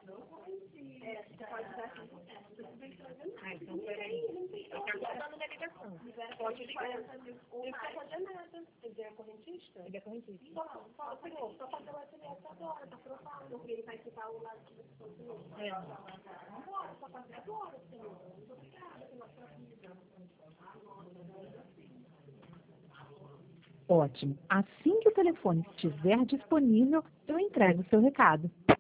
Ah, então peraí. Eu quero botar numa ligação. Pode ligar. Não está fazendo nada. Ele é correntista? Ele é correntista. Bom, fala, senhor, só fazer o SMS agora, tá provado, porque ele vai ficar o lado de você. Agora, só fazer agora, senhor. Muito obrigada pela sua vida. Ótimo. Assim que o telefone estiver disponível, eu entrego o seu recado.